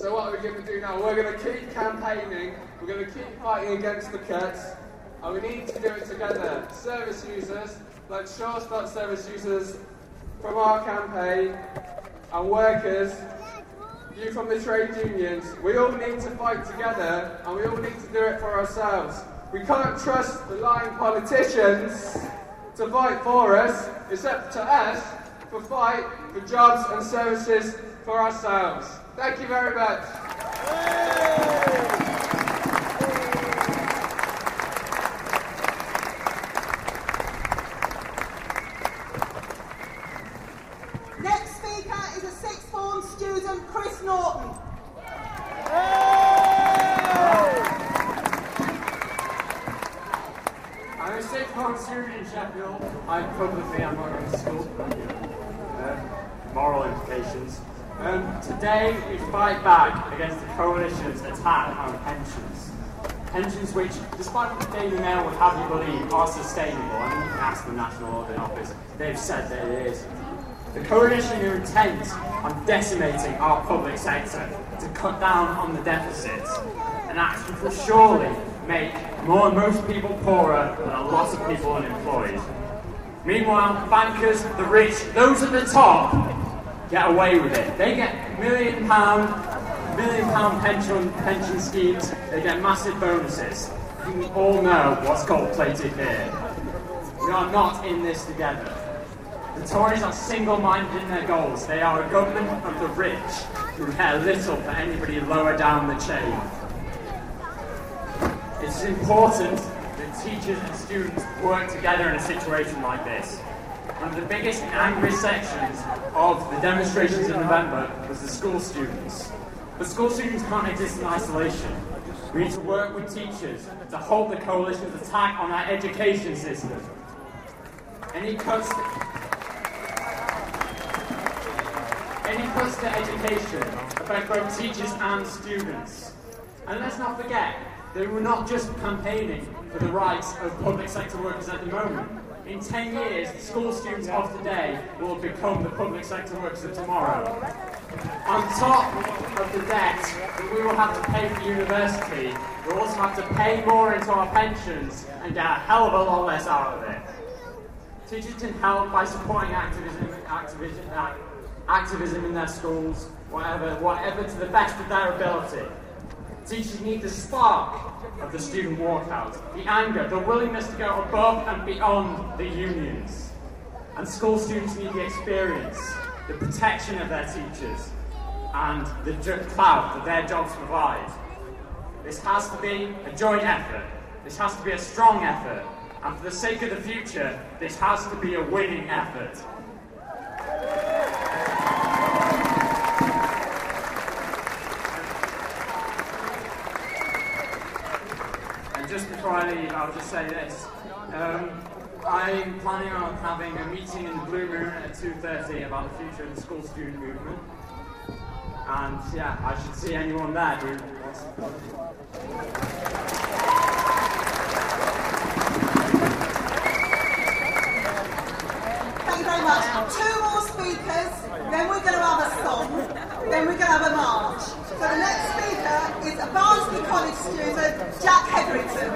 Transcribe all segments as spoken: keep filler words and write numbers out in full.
So what are we going to do now? We're going to keep campaigning, we're going to keep fighting against the cuts, and we need to do it together. Service users, like Sure Start service users from our campaign, and workers, you from the trade unions, we all need to fight together, and we all need to do it for ourselves. We can't trust the lying politicians to fight for us. It's up to us to fight for jobs and services for ourselves. Thank you very much. Next speaker is a sixth form student, Chris Norton. I'm a sixth form student in Sheffield. I publicly am not going to school. Uh, moral implications. Um, today we fight back against the coalition's attack on pensions. Pensions which, despite what the Daily Mail would have you believe, are sustainable. I mean, you can ask the National Audit Office, they've said that it is. The coalition are intent on decimating our public sector to cut down on the deficits, an act which will surely make more most people poorer and a lot of people unemployed. Meanwhile, bankers, the rich, those at the top, get away with it. They get million pound, million pound pension pension schemes. They get massive bonuses. You all know what's gold-plated here. We are not in this together. The Tories are single-minded in their goals. They are a government of the rich who care little for anybody lower down the chain. It's important that teachers and students work together in a situation like this. One of the biggest and angriest sections of the demonstrations in November was the school students. But school students can't exist in isolation. We need to work with teachers to halt the coalition's attack on our education system. Any cuts to, any cuts to education affect both teachers and students. And let's not forget, they were not just campaigning for the rights of public sector workers at the moment. In ten years, school students of today will become the public sector workers of tomorrow. On top of the debt that we will have to pay for university, we'll also have to pay more into our pensions and get a hell of a lot less out of it. Teachers can help by supporting activism, activism, activism in their schools, whatever, whatever to the best of their ability. Teachers need the spark of the student walkout, the anger, the willingness to go above and beyond the unions. And school students need the experience, the protection of their teachers, and the clout that their jobs provide. This has to be a joint effort. This has to be a strong effort. And for the sake of the future, this has to be a winning effort. Just before I leave, I'll just say this. Um, I'm planning on having a meeting in the Blue Moon at two thirty about the future of the school student movement. And yeah, I should see anyone there who wants to come. Thank you very much. Two more speakers, then we're going to have a song, then we're going to have a march. So the next speaker is a Barnsley College student, Jack Hetherington.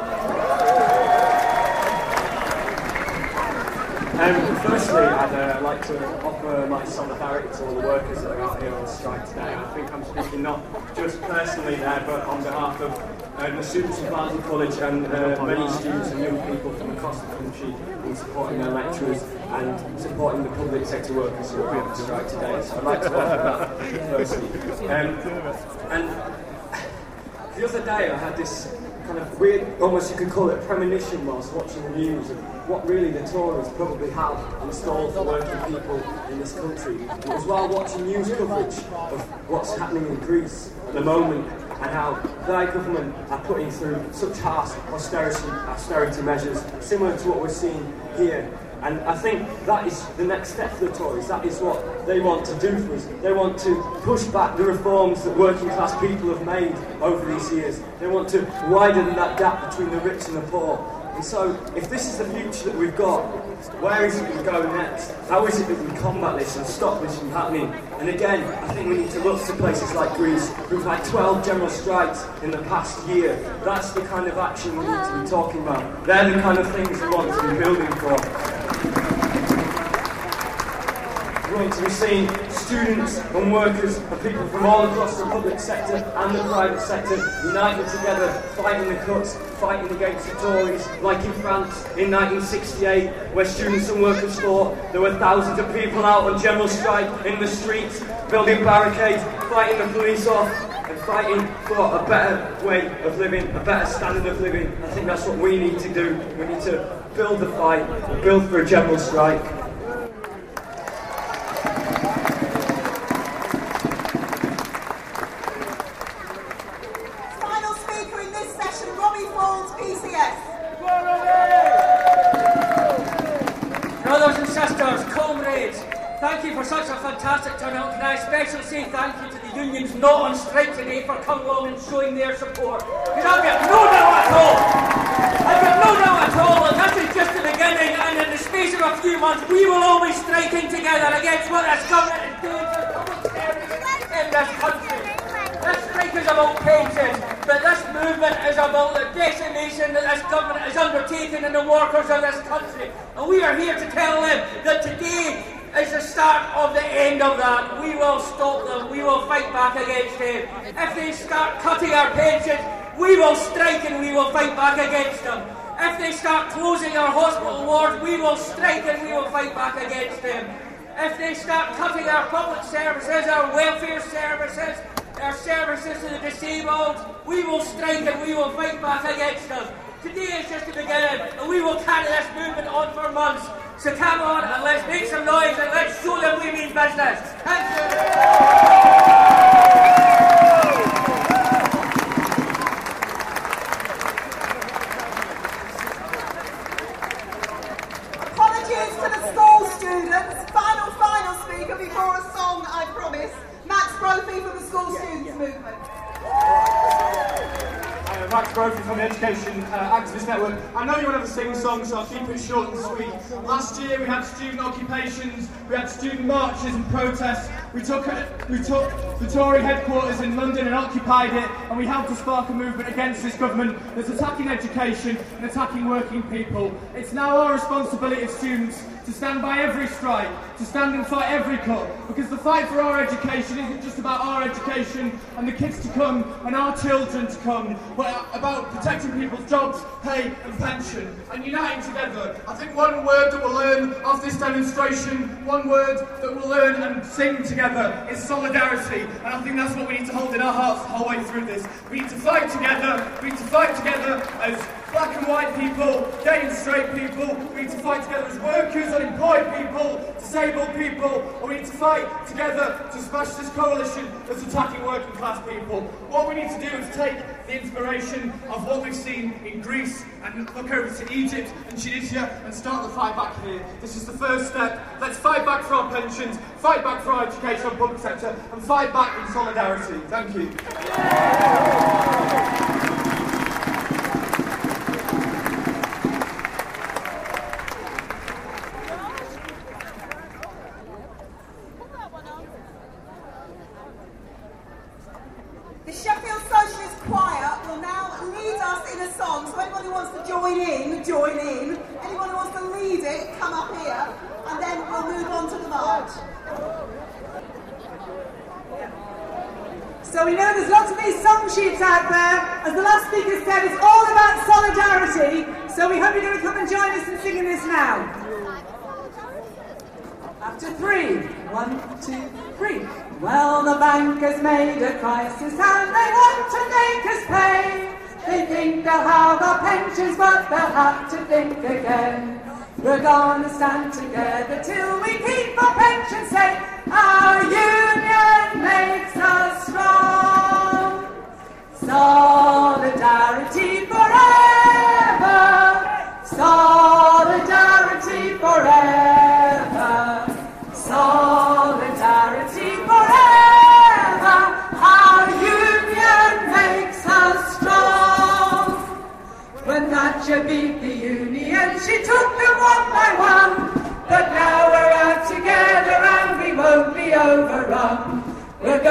Um, firstly, I'd uh, like to offer my solidarity to all the workers that are out here on strike today. I think I'm speaking not just personally there, but on behalf of uh, the students of Barnsley College and uh, many students and young people from across the country in supporting their lecturers and supporting the public sector workers who are on strike today. So I'd like to offer that firstly. Um, and the other day I had this kind of weird, almost you could call it a premonition whilst watching the news of what really the Tories probably have installed for working people in this country. It was while watching news coverage of what's happening in Greece at the moment and how their government are putting through such harsh austerity, austerity measures similar to what we're seeing here. And I think that is the next step for the Tories. That is what they want to do for us. They want to push back the reforms that working class people have made over these years. They want to widen that gap between the rich and the poor. And so, if this is the future that we've got, where is it we go next? How is it that we combat this and stop this from happening? And again, I think we need to look to places like Greece. We've had twelve general strikes in the past year. That's the kind of action we need to be talking about. They're the kind of things we want to be building for. We want to be seeing students and workers and people from all across the public sector and the private sector united together, fighting the cuts, fighting against the Tories, like in France in nineteen sixty-eight, where students and workers fought. There were thousands of people out on general strike in the streets, building barricades, fighting the police off, and fighting for a better way of living, a better standard of living. I think that's what we need to do. We need to build the fight, build for a general strike. Brothers and sisters, comrades, thank you for such a fantastic turnout. Can I especially say thank you to the unions not on strike today for coming along and showing their support. Because I've got no doubt at all, I've got no doubt at all that this is just the beginning, and in the space of a few months we will all be striking together against what this government is doing to the public service in this country. This strike is about pensions, but this movement is about the decimation that this government is undertaking in the workers of this country. And we are here to tell them that today is the start of the end of that. We will stop them. We will fight back against them. If they start cutting our pensions, we will strike and we will fight back against them. If they start closing our hospital wards, we will strike and we will fight back against them. If they start cutting our public services, our welfare services, our services to the disabled, we will strike and we will fight back against them. Today is just the beginning, and we will carry this movement on for months. So come on and let's make some noise and let's show them we mean business. Thank you. Apologies to the school students. Final, final speaker before a song, I promise. Max Brophy from the School Students Movement. Uh, Max Brophy from the Education uh, Activist Network. I know you want to have a sing song, so I'll keep it short and sweet. Last year we had student occupations, we had student marches and protests. We took, uh, we took the Tory headquarters in London and occupied it, and we helped to spark a movement against this government that's attacking education and attacking working people. It's now our responsibility as students to stand by every strike, to stand and fight every cut, because the fight for our education isn't just about our education and the kids to come and our children to come, but about protecting people's jobs, pay and pension, and uniting together. I think one word that we'll learn off this demonstration, one word that we'll learn and sing together is solidarity, and I think that's what we need to hold in our hearts the whole way through this. We need to fight together, we need to fight together as black and white people, gay and straight people. We need to fight together as workers, unemployed people, disabled people. And we need to fight together to smash this coalition that's attacking working class people. What we need to do is take the inspiration of what we've seen in Greece and look over to Egypt and Tunisia and start the fight back here. This is the first step. Let's fight back for our pensions, fight back for our education and public sector, and fight back in solidarity. Thank you. The Sheffield Socialist Choir will now lead us in a song, so anyone who wants to join in, join in. Anyone who wants to lead it, come up here, and then we'll move on to the march. So we know there's lots of these song sheets out there. As the last speaker said, it's all about solidarity, so we hope you're going to come and join us in singing this now. After three. One, two, three. Well, the bankers made a crisis and they want to make us pay. They think they'll have our pensions, but they'll have to think again. We're gonna stand together till we keep our pensions safe. Our union makes us strong. Solidarity forever. Solidarity forever. Solidarity forever. Our union makes us strong. When Thatcher beat the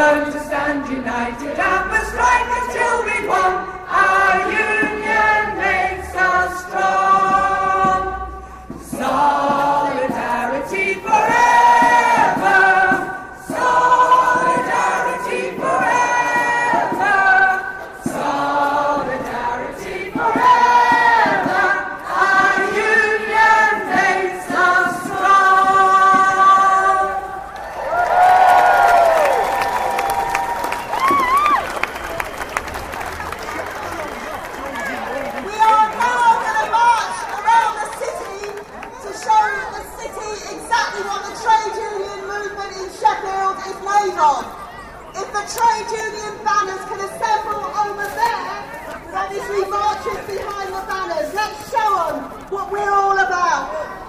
going to stand united and we'll strike until we've won. Our union makes us strong. Solidarity forever. Solidarity forever. Solidarity forever. Our union makes us strong. We are now going to march around the city to show the city exactly what the trade union movement in Sheffield is made of. If the trade union banners can assemble over there, then obviously marches behind the banners. Let's show them what we're all about.